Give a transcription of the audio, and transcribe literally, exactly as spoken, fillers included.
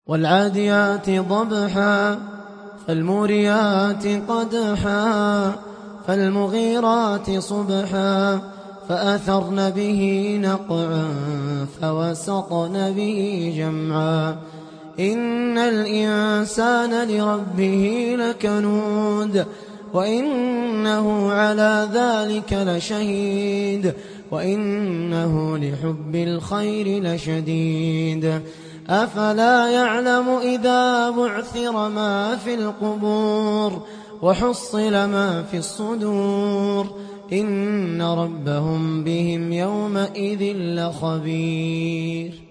والعاديات ضبحا فالموريات قدحا فالمغيرات صبحا فأثرن به نقعا فوسطن به جمعا إن الإنسان لربه لكنود وإنه على ذلك لشهيد وإنه لحب الخير لشديد أفلا يعلم إذا بعثر ما في القبور وحصل ما في الصدور إن ربهم بهم يومئذ لخبير.